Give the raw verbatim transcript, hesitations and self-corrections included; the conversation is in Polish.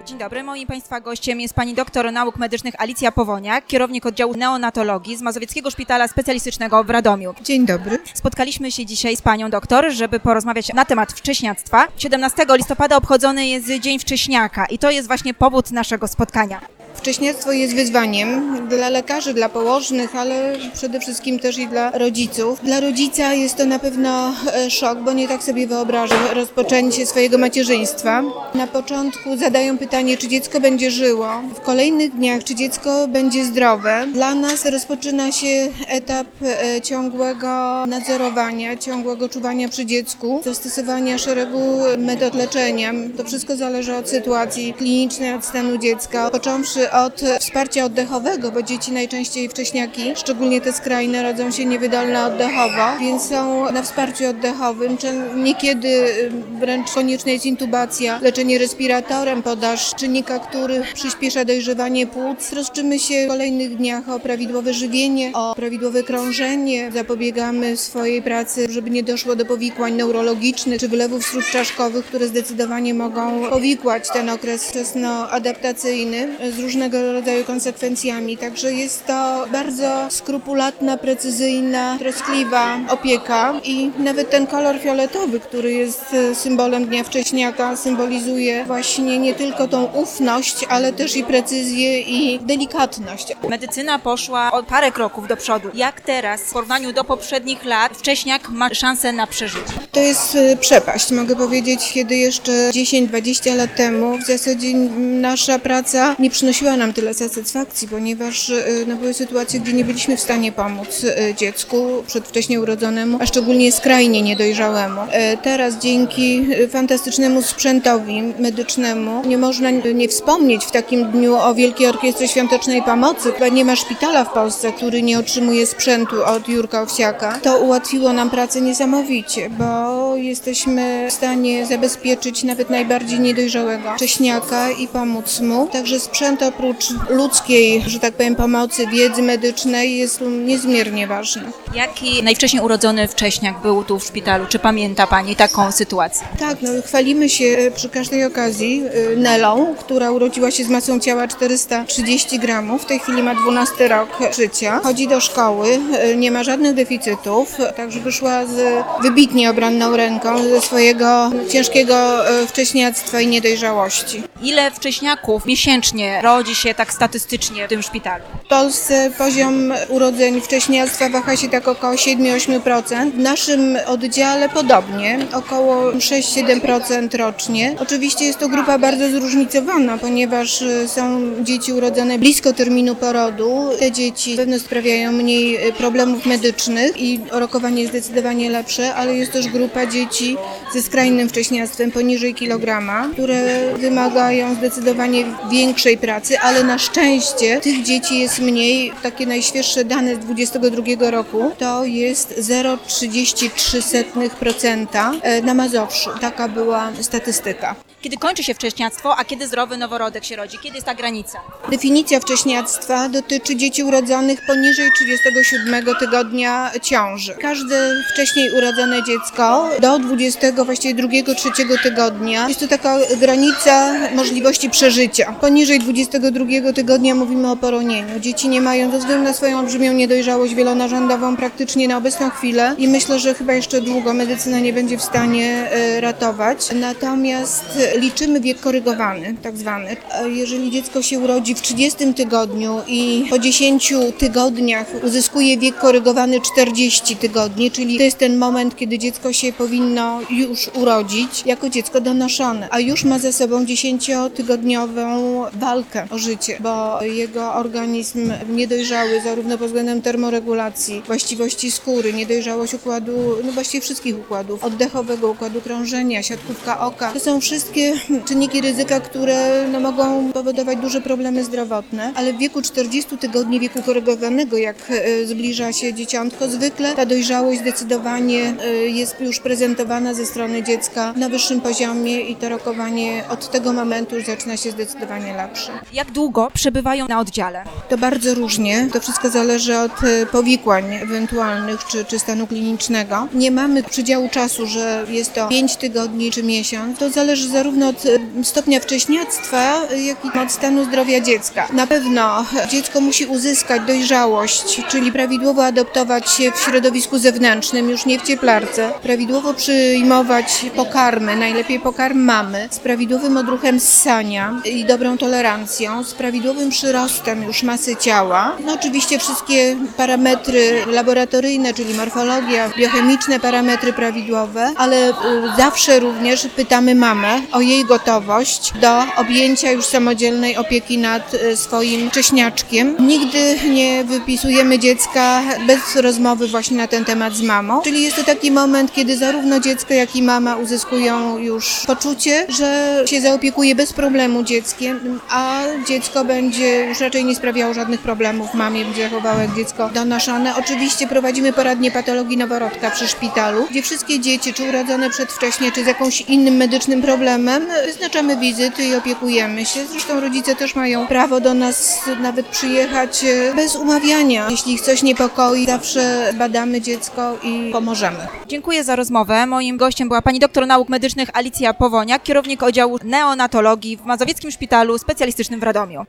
Dzień dobry, moim Państwa gościem jest pani doktor nauk medycznych Alicja Powoniak, kierownik oddziału neonatologii z Mazowieckiego Szpitala Specjalistycznego w Radomiu. Dzień dobry. Spotkaliśmy się dzisiaj z panią doktor, żeby porozmawiać na temat wcześniactwa. siedemnastego listopada obchodzony jest Dzień Wcześniaka i to jest właśnie powód naszego spotkania. Wcześniactwo jest wyzwaniem dla lekarzy, dla położnych, ale przede wszystkim też i dla rodziców. Dla rodzica jest to na pewno szok, bo nie tak sobie wyobraża rozpoczęcie swojego macierzyństwa. Na początku zadają pytanie, czy dziecko będzie żyło. W kolejnych dniach, czy dziecko będzie zdrowe. Dla nas rozpoczyna się etap ciągłego nadzorowania, ciągłego czuwania przy dziecku, zastosowania szeregu metod leczenia. To wszystko zależy od sytuacji klinicznej, od stanu dziecka, począwszy od wsparcia oddechowego, bo dzieci najczęściej wcześniaki, szczególnie te skrajne, rodzą się niewydolne oddechowo, więc są na wsparciu oddechowym. Niekiedy wręcz konieczna jest intubacja, leczenie respiratorem, podaż czynnika, który przyspiesza dojrzewanie płuc. Troszczymy się w kolejnych dniach o prawidłowe żywienie, o prawidłowe krążenie. Zapobiegamy w swojej pracy, żeby nie doszło do powikłań neurologicznych czy wylewów śródczaszkowych, które zdecydowanie mogą powikłać ten okres wczesnoadaptacyjny z różnego rodzaju konsekwencjami. Także jest to bardzo skrupulatna, precyzyjna, troskliwa opieka i nawet ten kolor fioletowy, który jest symbolem Dnia Wcześniaka, symbolizuje właśnie nie tylko tą ufność, ale też i precyzję i delikatność. Medycyna poszła o parę kroków do przodu. Jak teraz w porównaniu do poprzednich lat wcześniak ma szansę na przeżycie? To jest przepaść, mogę powiedzieć, kiedy jeszcze dziesięć dwadzieścia lat temu w zasadzie nasza praca nie przynosiła nam tyle satysfakcji, ponieważ no, były sytuacje, gdzie nie byliśmy w stanie pomóc dziecku przedwcześnie urodzonemu, a szczególnie skrajnie niedojrzałemu. Teraz dzięki fantastycznemu sprzętowi medycznemu nie można nie wspomnieć w takim dniu o Wielkiej Orkiestrze Świątecznej Pomocy. Chyba nie ma szpitala w Polsce, który nie otrzymuje sprzętu od Jurka Owsiaka. To ułatwiło nam pracę niesamowicie, bo jesteśmy w stanie zabezpieczyć nawet najbardziej niedojrzałego wcześniaka i pomóc mu. Także sprzęt oprócz ludzkiej, że tak powiem, pomocy, wiedzy medycznej jest niezmiernie ważny. Jaki najwcześniej urodzony wcześniak był tu w szpitalu? Czy pamięta pani taką sytuację? Tak, no chwalimy się przy każdej okazji Nelą, która urodziła się z masą ciała czterysta trzydzieści gramów. W tej chwili ma dwunasty rok życia. Chodzi do szkoły, nie ma żadnych deficytów, także wyszła z wybitnie obronną ręką ze swojego ciężkiego wcześniactwa i niedojrzałości. Ile wcześniaków miesięcznie rodzi się tak statystycznie w tym szpitalu? W Polsce poziom urodzeń wcześniactwa waha się tak około siedem do ośmiu procent. W naszym oddziale podobnie, około sześć do siedmiu procent rocznie. Oczywiście jest to grupa bardzo zróżnicowana, ponieważ są dzieci urodzone blisko terminu porodu. Te dzieci pewno sprawiają mniej problemów medycznych i rokowanie jest zdecydowanie lepsze, ale jest też grupa dzieci ze skrajnym wcześniactwem poniżej kilograma, które wymagają zdecydowanie większej pracy, ale na szczęście tych dzieci jest mniej. Takie najświeższe dane z dwudziestego drugiego roku to jest zero przecinek trzydzieści trzy procent na Mazowszu. Taka była statystyka. Kiedy kończy się wcześniactwo, a kiedy zdrowy noworodek się rodzi? Kiedy jest ta granica? Definicja wcześniactwa dotyczy dzieci urodzonych poniżej trzydziestego siódmego tygodnia ciąży. Każde wcześniej urodzone dziecko do dwudziestego, właściwie drugiego, trzeciego tygodnia jest to taka granica możliwości przeżycia. Poniżej dwudziestego drugiego tygodnia mówimy o poronieniu. Dzieci nie mają ze względu na swoją olbrzymią niedojrzałość wielonarządową praktycznie na obecną chwilę i myślę, że chyba jeszcze długo medycyna nie będzie w stanie ratować. Natomiast liczymy wiek korygowany, tak zwany. Jeżeli dziecko się urodzi w trzydziestym tygodniu i po dziesięciu tygodniach uzyskuje wiek korygowany czterdzieści tygodni, czyli to jest ten moment, kiedy dziecko się powinno już urodzić jako dziecko donoszone, a już ma ze sobą dziesięciotygodniową walkę o życie, bo jego organizm niedojrzały zarówno pod względem termoregulacji, właściwości skóry, niedojrzałość układu, no właściwie wszystkich układów, oddechowego, układu krążenia, siatkówka oka, to są wszystkie czynniki ryzyka, które no, mogą powodować duże problemy zdrowotne, ale w wieku czterdziestu tygodni wieku korygowanego, jak y, zbliża się dzieciątko, zwykle ta dojrzałość zdecydowanie y, jest już prezentowana ze strony dziecka na wyższym poziomie i to rokowanie od tego momentu już zaczyna się zdecydowanie lepsze. Jak długo przebywają na oddziale? To bardzo różnie. To wszystko zależy od e, powikłań ewentualnych czy, czy stanu klinicznego. Nie mamy przydziału czasu, że jest to pięć tygodni czy miesiąc. To zależy zarówno od e, stopnia wcześniactwa, jak i od stanu zdrowia dziecka. Na pewno dziecko musi uzyskać dojrzałość, czyli prawidłowo adoptować się w środowisku zewnętrznym, już nie w cieplarce, prawidłowo przyjmować pokarmy, najlepiej pokarm mamy, z prawidłowym odruchem ssania i dobrą tolerancją, z prawidłowym przyrostem już masy ciała. No oczywiście wszystkie parametry laboratoryjne, czyli morfologia, biochemiczne parametry prawidłowe, ale y, zawsze również pytamy mamę o jej gotowość do objęcia już samodzielnej opieki nad y, swoim wcześniaczkiem. Nigdy nie wypisujemy dziecka bez rozmowy właśnie na ten temat z mamą, czyli jest to taki moment, kiedy zarówno dziecko, jak i mama uzyskują już poczucie, że się zaopiekuje bez problemu dzieckiem, a dziecko będzie już raczej nie sprawiało żadnych problemów mamie, będzie zachowało jak dziecko donoszone. Oczywiście prowadzimy poradnię patologii noworodka przy szpitalu, gdzie wszystkie dzieci, czy urodzone przedwcześnie, czy z jakimś innym medycznym problemem, wyznaczamy wizyty i opiekujemy się. Zresztą rodzice też mają prawo do nas nawet przyjechać bez umawiania. Jeśli ich coś niepokoi, zawsze badamy dziecko i pomożemy. Dziękuję za rozmowę. Moim gościem była pani doktor nauk medycznych Alicja Powoniak, kierownik oddziału neonatologii w Mazowieckim Szpitalu Specjalistycznym w Radomiu.